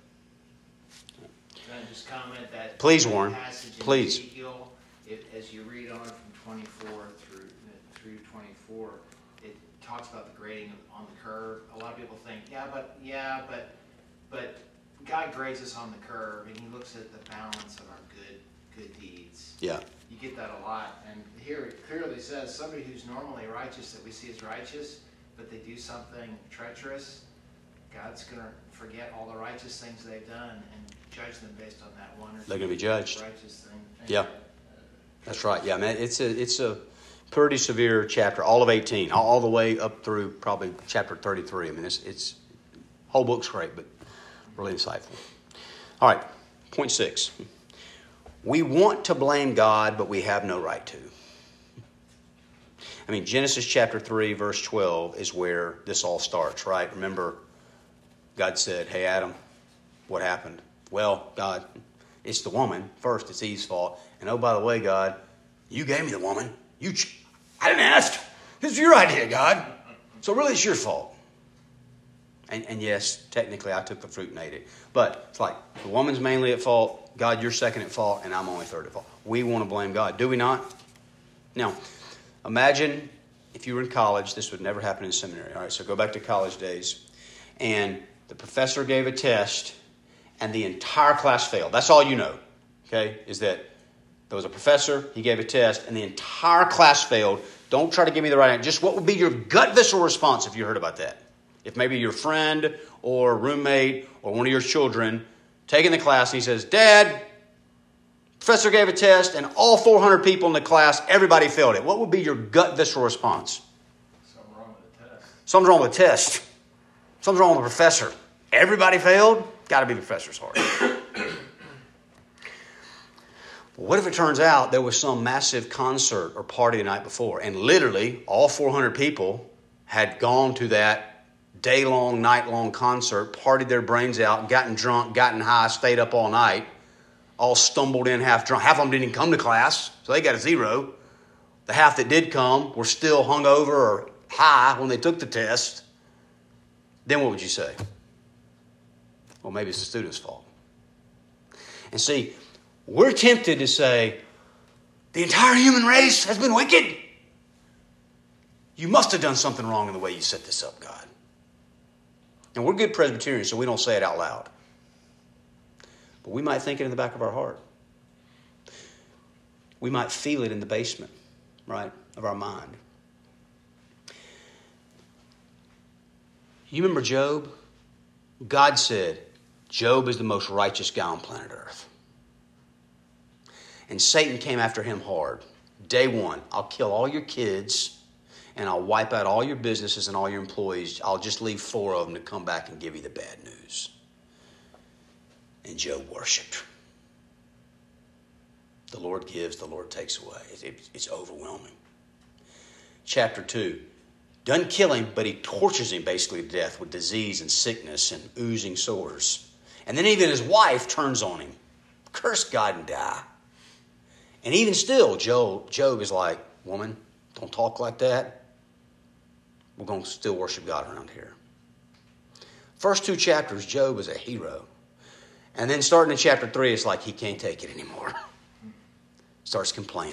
Can I just comment that Please, Warren. Passage in Please. Ezekiel, it, as you read on from twenty-four through through twenty-four, it talks about the grading on the curve. A lot of people think, yeah, but yeah, but but God grades us on the curve, and He looks at the balance of our good good deeds. Yeah. You get that a lot, and here it clearly says somebody who's normally righteous, that we see as righteous, but they do something treacherous. God's going to forget all the righteous things they've done and judge them based on that one or They're going to be judged. righteous thing. Yeah. That's right. Yeah, man, it's a it's a pretty severe chapter, all of eighteen, all, all the way up through probably chapter thirty-three. I mean, it's it's whole book's great, but really insightful. All right, point six. We want to blame God, but we have no right to. I mean, Genesis chapter three, verse twelve is where this all starts, right? Remember, God said, hey, Adam, what happened? Well, God, it's the woman. First, it's Eve's fault. And oh, by the way, God, you gave me the woman. You, ch- I didn't ask. This is your idea, God. So really, it's your fault. And, and yes, technically, I took the fruit and ate it. But it's like the woman's mainly at fault. God, you're second at fault, and I'm only third at fault. We want to blame God, do we not? Now, imagine if you were in college. This would never happen in seminary. All right, so go back to college days. And the professor gave a test, and the entire class failed. That's all you know, okay, is that there was a professor, he gave a test, and the entire class failed. Don't try to give me the right answer. Just what would be your gut visceral response if you heard about that? If maybe your friend or roommate or one of your children taking the class, and he says, Dad, professor gave a test, and all four hundred people in the class, everybody failed it. What would be your gut visceral response? Something wrong with the test. Something's wrong with the test. Something's wrong with the professor. Everybody failed? Got to be the professor's heart. What if it turns out there was some massive concert or party the night before, and literally all four hundred people had gone to that day-long, night-long concert, partied their brains out, gotten drunk, gotten high, stayed up all night, all stumbled in half drunk. Half of them didn't even come to class, so they got a zero. The half that did come were still hungover or high when they took the test. Then what would you say? Well, maybe it's the student's fault. And see, we're tempted to say, the entire human race has been wicked. You must have done something wrong in the way you set this up, God. And we're good Presbyterians, so we don't say it out loud. But we might think it in the back of our heart. We might feel it in the basement, right, of our mind. You remember Job? God said, Job is the most righteous guy on planet Earth. And Satan came after him hard. Day one, I'll kill all your kids, and I'll wipe out all your businesses and all your employees. I'll just leave four of them to come back and give you the bad news. And Job worshiped. The Lord gives, the Lord takes away. It's overwhelming. Chapter two. Doesn't kill him, but he tortures him basically to death with disease and sickness and oozing sores. And then even his wife turns on him. Curse God and die. And even still, Job, Job is like, woman, don't talk like that. We're going to still worship God around here. First two chapters, Job is a hero. And then starting in chapter three, it's like he can't take it anymore. Starts complaining.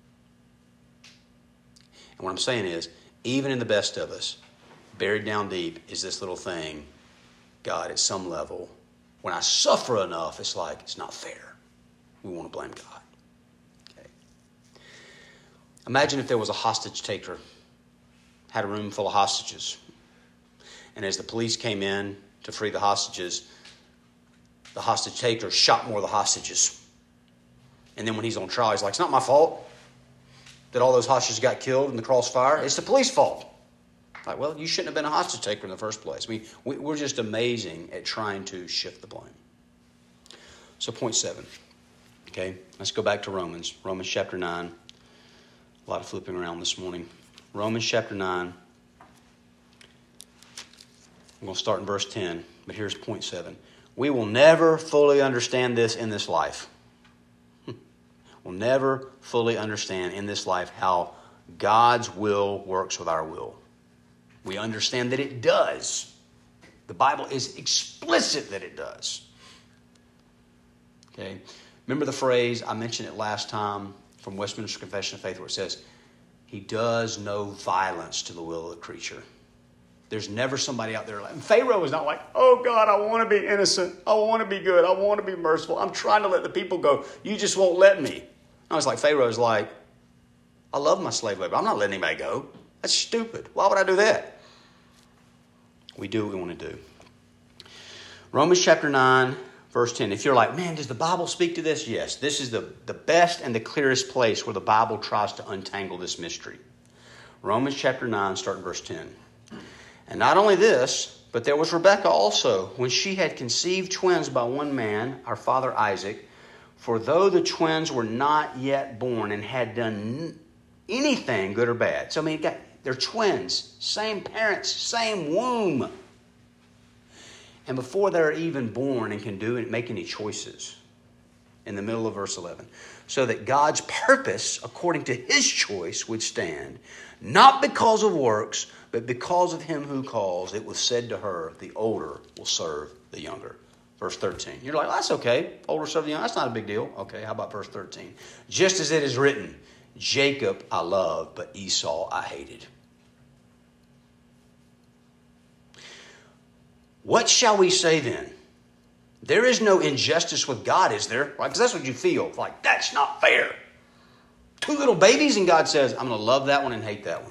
And what I'm saying is, even in the best of us, buried down deep is this little thing, God, at some level, when I suffer enough, it's like, it's not fair. We want to blame God. Okay. Imagine if there was a hostage taker, had a room full of hostages. And as the police came in to free the hostages, the hostage taker shot more of the hostages. And then when he's on trial, he's like, it's not my fault that all those hostages got killed in the crossfire. It's the police fault. Like, well, you shouldn't have been a hostage taker in the first place. I mean, we, we're just amazing at trying to shift the blame. So point seven. Okay, let's go back to Romans. Romans chapter nine. A lot of flipping around this morning. Romans chapter nine. I'm going to start in verse ten, but here's point seven. We will never fully understand this in this life. We'll never fully understand in this life how God's will works with our will. We understand that it does. The Bible is explicit that it does. Okay? Remember the phrase, I mentioned it last time from Westminster Confession of Faith, where it says, He does no violence to the will of the creature. There's never somebody out there like, and Pharaoh was not like, oh God, I want to be innocent. I want to be good. I want to be merciful. I'm trying to let the people go. You just won't let me. I was like, Pharaoh's like, I love my slave labor. I'm not letting anybody go. That's stupid. Why would I do that? We do what we want to do. Romans chapter nine, verse ten. If you're like, man, does the Bible speak to this? Yes. This is the, the best and the clearest place where the Bible tries to untangle this mystery. Romans chapter nine, start in verse ten. And not only this, but there was Rebekah also, when she had conceived twins by one man, our father Isaac. For though the twins were not yet born and had done anything good or bad. So, I mean, they're twins, same parents, same womb. And before they're even born and can do and make any choices, in the middle of verse eleven, so that God's purpose, according to his choice, would stand, not because of works, but because of him who calls. It was said to her, the older will serve the younger. Verse thirteen. You're like, well, that's okay. Older serve the younger. That's not a big deal. Okay, how about verse thirteen? Just as it is written, Jacob I loved, but Esau I hated. What shall we say then? There is no injustice with God, is there? Right? Because that's what you feel. Like, that's not fair. Two little babies, and God says, I'm going to love that one and hate that one.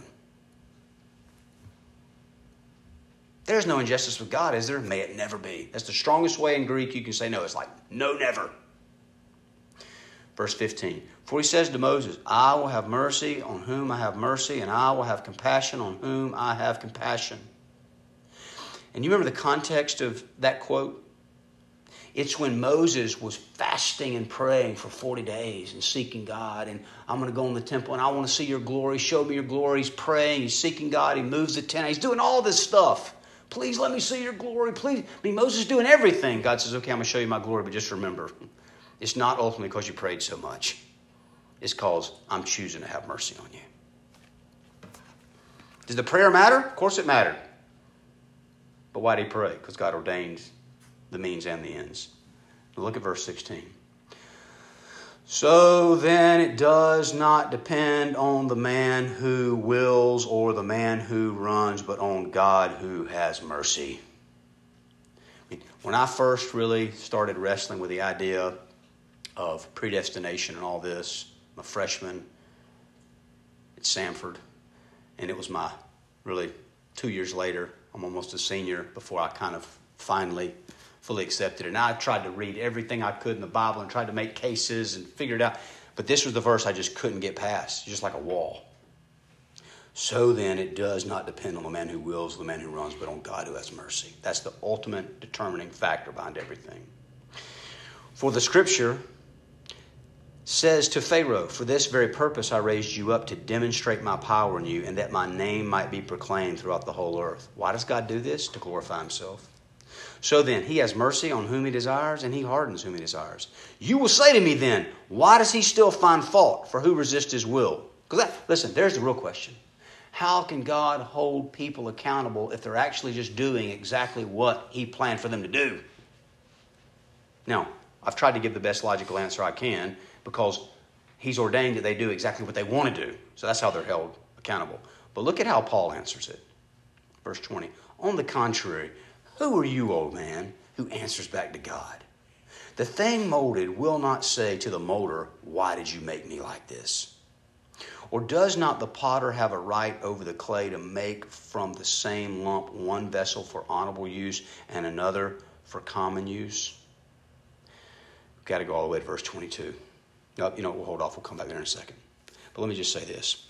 There's no injustice with God, is there? May it never be. That's the strongest way in Greek you can say no. It's like, no, never. Verse fifteen. For he says to Moses, I will have mercy on whom I have mercy, and I will have compassion on whom I have compassion. And you remember the context of that quote? It's when Moses was fasting and praying for forty days and seeking God. And I'm going to go in the temple and I want to see your glory. Show me your glory. He's praying. He's seeking God. He moves the tent. He's doing all this stuff. Please let me see your glory. Please. I mean, Moses is doing everything. God says, okay, I'm going to show you my glory. But just remember, it's not ultimately because you prayed so much. It's because I'm choosing to have mercy on you. Does the prayer matter? Of course it mattered. But why did he pray? Because God ordained the means and the ends. Look at verse sixteen. So then it does not depend on the man who wills or the man who runs, but on God who has mercy. I mean, when I first really started wrestling with the idea of predestination and all this, I'm a freshman at Samford, and it was my really two years later, I'm almost a senior before I kind of finally fully accepted it. And I tried to read everything I could in the Bible and tried to make cases and figure it out. But this was the verse I just couldn't get past. It's just like a wall. So then it does not depend on the man who wills, the man who runs, but on God who has mercy. That's the ultimate determining factor behind everything. For the scripture says to Pharaoh, for this very purpose I raised you up to demonstrate my power in you and that my name might be proclaimed throughout the whole earth. Why does God do this? To glorify himself. So then, he has mercy on whom he desires and he hardens whom he desires. You will say to me then, why does he still find fault? For who resists his will? Because listen, there's the real question. How can God hold people accountable if they're actually just doing exactly what he planned for them to do? Now, I've tried to give the best logical answer I can, because he's ordained that they do exactly what they want to do. So that's how they're held accountable. But look at how Paul answers it. Verse twenty. On the contrary, who are you, old man, who answers back to God? The thing molded will not say to the molder, why did you make me like this? Or does not the potter have a right over the clay to make from the same lump one vessel for honorable use and another for common use? We've got to go all the way to verse twenty-two. No, you know, we'll hold off. We'll come back there in a second. But let me just say this.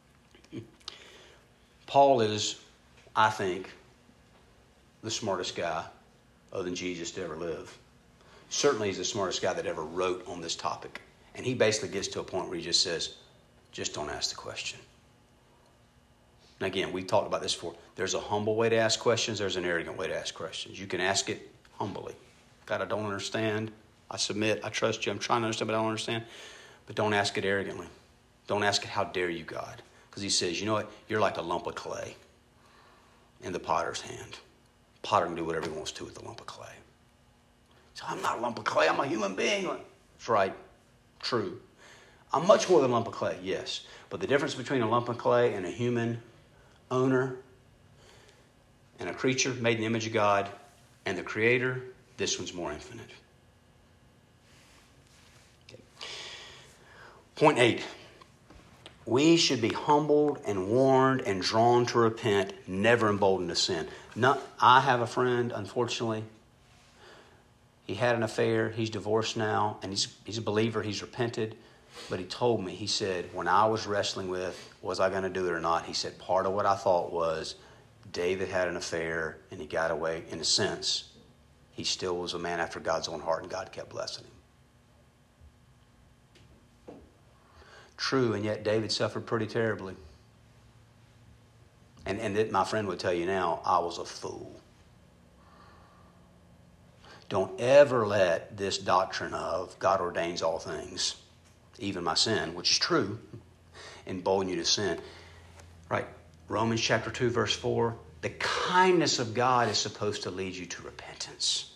Paul is, I think, the smartest guy other than Jesus to ever live. Certainly he's the smartest guy that ever wrote on this topic. And he basically gets to a point where he just says, just don't ask the question. And again, we've talked about this before. There's a humble way to ask questions. There's an arrogant way to ask questions. You can ask it humbly. God, I don't understand. I submit. I trust you. I'm trying to understand, but I don't understand. But don't ask it arrogantly. Don't ask it, how dare you, God? Because he says, you know what? You're like a lump of clay in the potter's hand. Potter can do whatever he wants to with the lump of clay. So I'm not a lump of clay. I'm a human being. That's right. True. I'm much more than a lump of clay, yes. But the difference between a lump of clay and a human owner and a creature made in the image of God and the Creator, this one's more infinite. Okay. Point eight. We should be humbled and warned and drawn to repent, never emboldened to sin. Not, I have a friend, unfortunately. He had an affair. He's divorced now, and he's he's a believer. He's repented. But he told me, he said, when I was wrestling with, was I going to do it or not? He said, part of what I thought was David had an affair, and he got away. In a sense, he still was a man after God's own heart, and God kept blessing him. True, and yet David suffered pretty terribly. And, and that my friend would tell you now, I was a fool. Don't ever let this doctrine of God ordains all things, even my sin, which is true, embolden you to sin. Right? Romans chapter two, verse four, the kindness of God is supposed to lead you to repentance.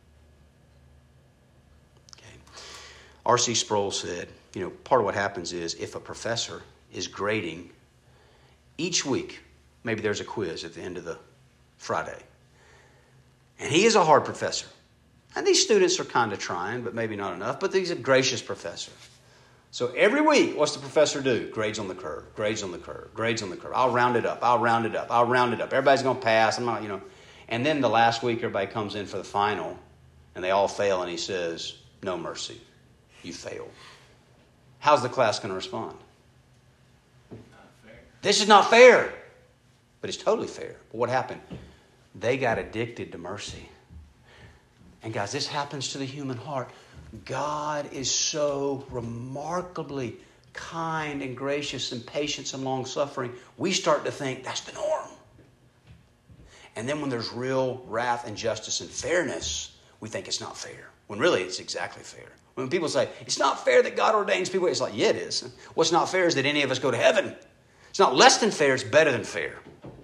Okay. R C Sproul said, you know, part of what happens is if a professor is grading each week, maybe there's a quiz at the end of the Friday, and he is a hard professor. And these students are kind of trying, but maybe not enough. But he's a gracious professor. So every week, what's the professor do? Grades on the curve, grades on the curve, grades on the curve. I'll round it up, I'll round it up, I'll round it up. Everybody's going to pass. I'm not, you know. And then the last week, everybody comes in for the final, and they all fail, and he says, no mercy, you failed. How's the class going to respond? Not fair. This is not fair. But it's totally fair. But what happened? They got addicted to mercy. And guys, this happens to the human heart. God is so remarkably kind and gracious and patient and long-suffering. We start to think that's the norm. And then when there's real wrath and justice and fairness, we think it's not fair. When really it's exactly fair. When people say, it's not fair that God ordains people, it's like, yeah, it is. What's not fair is that any of us go to heaven. It's not less than fair, it's better than fair.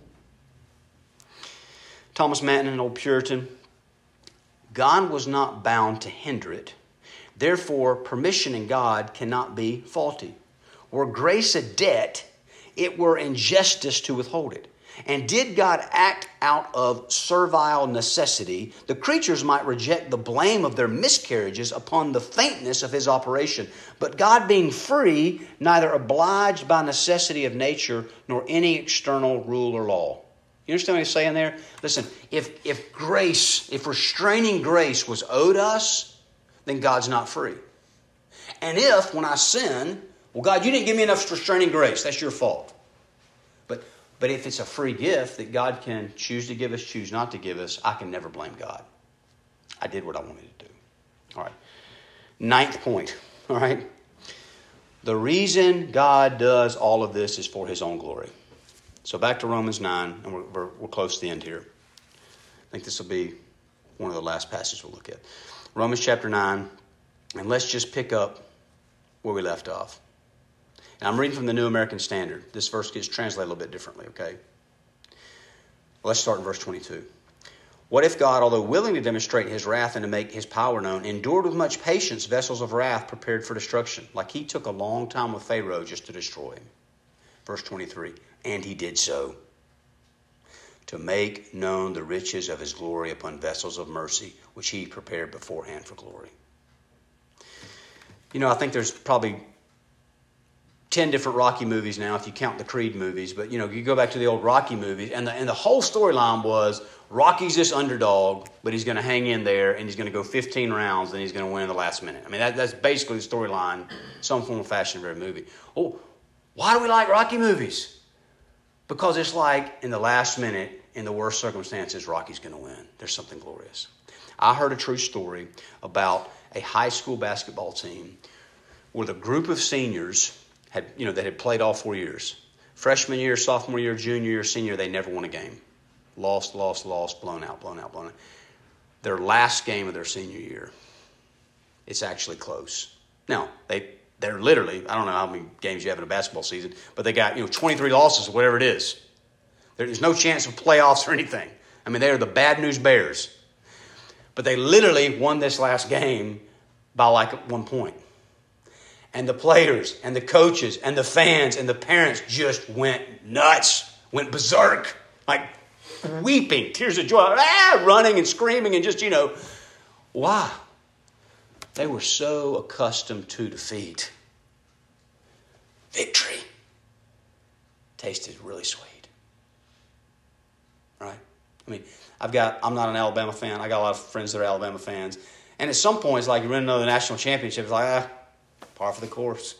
Thomas Manton, an old Puritan, God was not bound to hinder it. Therefore, permission in God cannot be faulty. Were grace a debt, it were injustice to withhold it. And did God act out of servile necessity, the creatures might reject the blame of their miscarriages upon the faintness of his operation. But God being free, neither obliged by necessity of nature, nor any external rule or law. You understand what he's saying there? Listen, if, if grace, if restraining grace was owed us, then God's not free. And if, when I sin, well, God, you didn't give me enough restraining grace. That's your fault. But, but if it's a free gift that God can choose to give us, choose not to give us, I can never blame God. I did what I wanted to do. All right. Ninth point. All right. The reason God does all of this is for his own glory. So back to Romans nine, and we're, we're, we're close to the end here. I think this will be one of the last passages we'll look at. Romans chapter nine, and let's just pick up where we left off. And I'm reading from the New American Standard. This verse gets translated a little bit differently, okay? Let's start in verse twenty-two. What if God, although willing to demonstrate his wrath and to make his power known, endured with much patience vessels of wrath prepared for destruction? Like he took a long time with Pharaoh just to destroy him. Verse twenty-three. And he did so, to make known the riches of his glory upon vessels of mercy, which he prepared beforehand for glory. You know, I think there's probably ten different Rocky movies now, if you count the Creed movies. But, you know, you go back to the old Rocky movies, and the, and the whole storyline was Rocky's this underdog, but he's going to hang in there, and he's going to go fifteen rounds, and he's going to win in the last minute. I mean, that, that's basically the storyline, some form of fashion of every movie. Oh, why do we like Rocky movies? Because it's like, in the last minute, in the worst circumstances, Rocky's going to win. There's something glorious. I heard a true story about a high school basketball team where the group of seniors had, you know, that had played all four years. Freshman year, sophomore year, junior year, senior, they never won a game. Lost, lost, lost, blown out, blown out, blown out. Their last game of their senior year, it's actually close. Now, they, they're literally, I don't know how many games you have in a basketball season, but they got, you know, twenty-three losses or whatever it is. There's no chance of playoffs or anything. I mean, they are the bad news bears. But they literally won this last game by like one point. And the players and the coaches and the fans and the parents just went nuts, went berserk, like weeping, tears of joy, ah, running and screaming and just, you know, why? They were so accustomed to defeat. Victory tasted really sweet. Right? I mean, I've got, I'm not an Alabama fan. I got a lot of friends that are Alabama fans. And at some point, it's like you win another national championship. It's like, ah, par for the course.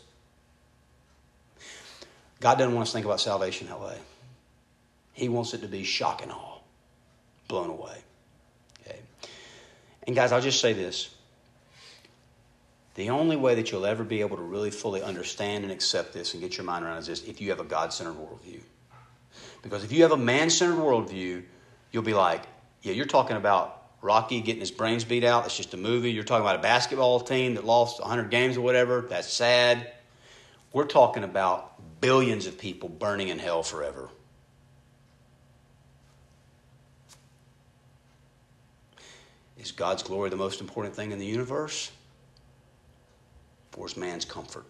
God doesn't want us to think about salvation that way. He wants it to be shock and awe, blown away. Okay. And guys, I'll just say this. The only way that you'll ever be able to really fully understand and accept this and get your mind around it is this, if you have a God-centered worldview. Because if you have a man-centered worldview, you'll be like, yeah, you're talking about Rocky getting his brains beat out. That's just a movie. You're talking about a basketball team that lost one hundred games or whatever. That's sad. We're talking about billions of people burning in hell forever. Is God's glory the most important thing in the universe? Or is man's comfort?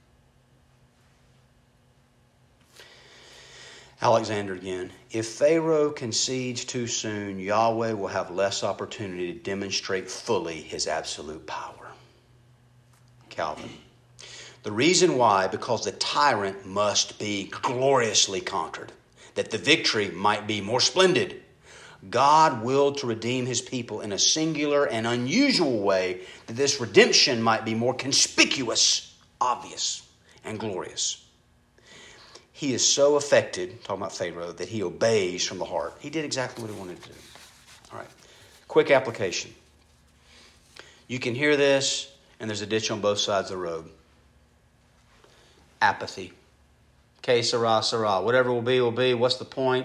Alexander again. If Pharaoh concedes too soon, Yahweh will have less opportunity to demonstrate fully his absolute power. Calvin. The reason why, because the tyrant must be gloriously conquered, that the victory might be more splendid. God willed to redeem his people in a singular and unusual way, that this redemption might be more conspicuous, obvious, and glorious. He is so affected, talking about Pharaoh, that he obeys from the heart. He did exactly what he wanted to do. All right. Quick application. You can hear this, and there's a ditch on both sides of the road. Apathy. Que sera, sera. Whatever will be, will be. What's the point?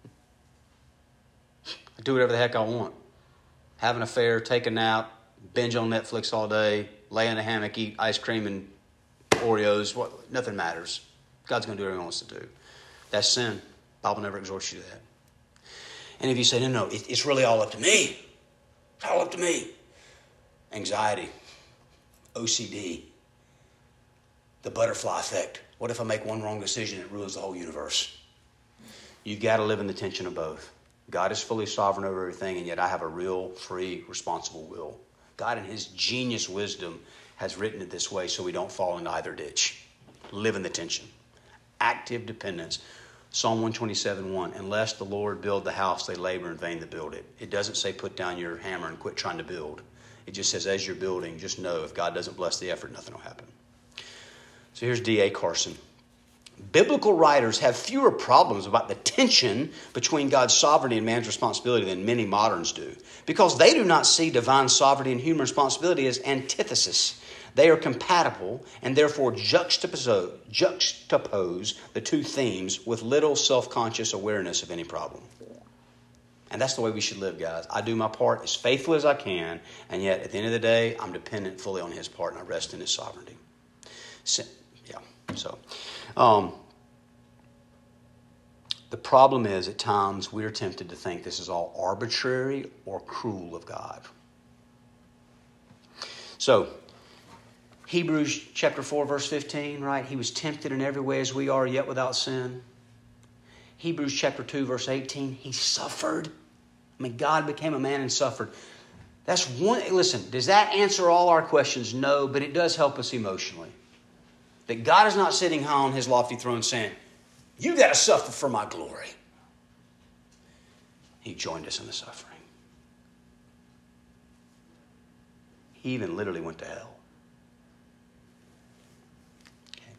I do whatever the heck I want. Have an affair, take a nap, binge on Netflix all day, lay in a hammock, eat ice cream and Oreos. What? Nothing matters. God's going to do whatever he wants to do. That's sin. The Bible never exhorts you to that. And if you say, no, no, it, it's really all up to me. It's all up to me. Anxiety. O C D. The butterfly effect. What if I make one wrong decision and it ruins the whole universe? You've got to live in the tension of both. God is fully sovereign over everything, and yet I have a real, free, responsible will. God in his genius wisdom has written it this way so we don't fall into either ditch. Live in the tension. Active dependence. Psalm one twenty-seven one. Unless the Lord build the house, they labor in vain to build it. It doesn't say put down your hammer and quit trying to build. It just says as you're building, just know if God doesn't bless the effort, nothing will happen. So here's D A Carson. Biblical writers have fewer problems about the tension between God's sovereignty and man's responsibility than many moderns do, because they do not see divine sovereignty and human responsibility as antithesis. They are compatible and therefore juxtapose, juxtapose the two themes with little self-conscious awareness of any problem. And that's the way we should live, guys. I do my part as faithfully as I can, and yet at the end of the day, I'm dependent fully on his part, and I rest in his sovereignty. So, yeah, so... Um, the problem is, at times, we're tempted to think this is all arbitrary or cruel of God. So, Hebrews chapter four, verse fifteen, right? He was tempted in every way as we are, yet without sin. Hebrews chapter two, verse eighteen, he suffered. I mean, God became a man and suffered. That's one, listen, does that answer all our questions? No, but it does help us emotionally. That God is not sitting high on his lofty throne saying, you got to suffer for my glory. He joined us in the suffering. He even literally went to hell. Okay.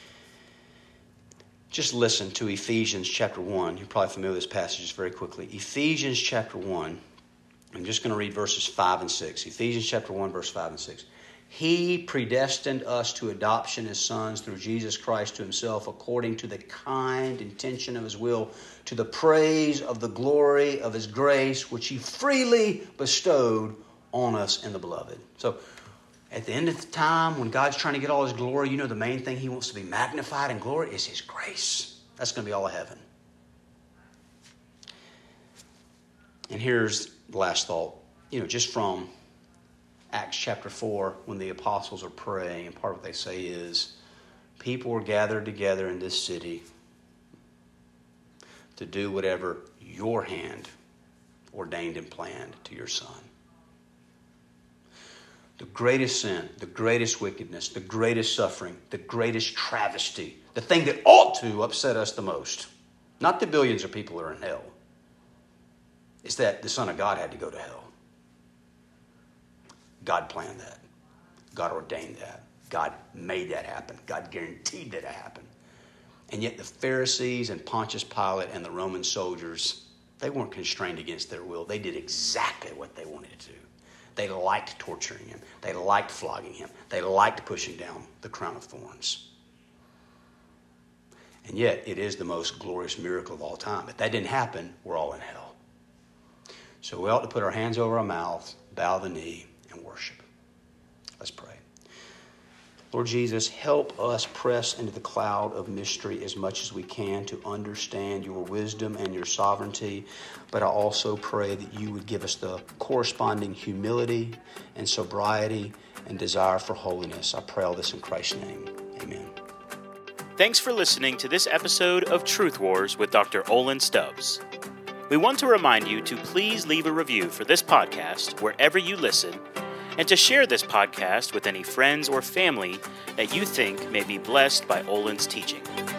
Just listen to Ephesians chapter one. You're probably familiar with this passage very quickly. Ephesians chapter one. I'm just going to read verses five and six. Ephesians chapter one, verse five and six. He predestined us to adoption as sons through Jesus Christ to himself, according to the kind intention of his will, to the praise of the glory of his grace, which he freely bestowed on us in the beloved. So at the end of the time, when God's trying to get all his glory, you know the main thing he wants to be magnified in glory is his grace. That's going to be all of heaven. And here's the last thought. You know, just from Acts chapter four, when the apostles are praying, and part of what they say is, people were gathered together in this city to do whatever your hand ordained and planned to your son. The greatest sin, the greatest wickedness, the greatest suffering, the greatest travesty, the thing that ought to upset us the most, not the billions of people that are in hell, is that the Son of God had to go to hell. God planned that. God ordained that. God made that happen. God guaranteed that it happened. And yet the Pharisees and Pontius Pilate and the Roman soldiers, they weren't constrained against their will. They did exactly what they wanted to do. They liked torturing him. They liked flogging him. They liked pushing down the crown of thorns. And yet it is the most glorious miracle of all time. If that didn't happen, we're all in hell. So we ought to put our hands over our mouths, bow the knee, and worship. Let's pray. Lord Jesus, help us press into the cloud of mystery as much as we can to understand your wisdom and your sovereignty. But I also pray that you would give us the corresponding humility and sobriety and desire for holiness. I pray all this in Christ's name. Amen. Thanks for listening to this episode of Truth Wars with Doctor Olin Stubbs. We want to remind you to please leave a review for this podcast wherever you listen, and to share this podcast with any friends or family that you think may be blessed by Olin's teaching.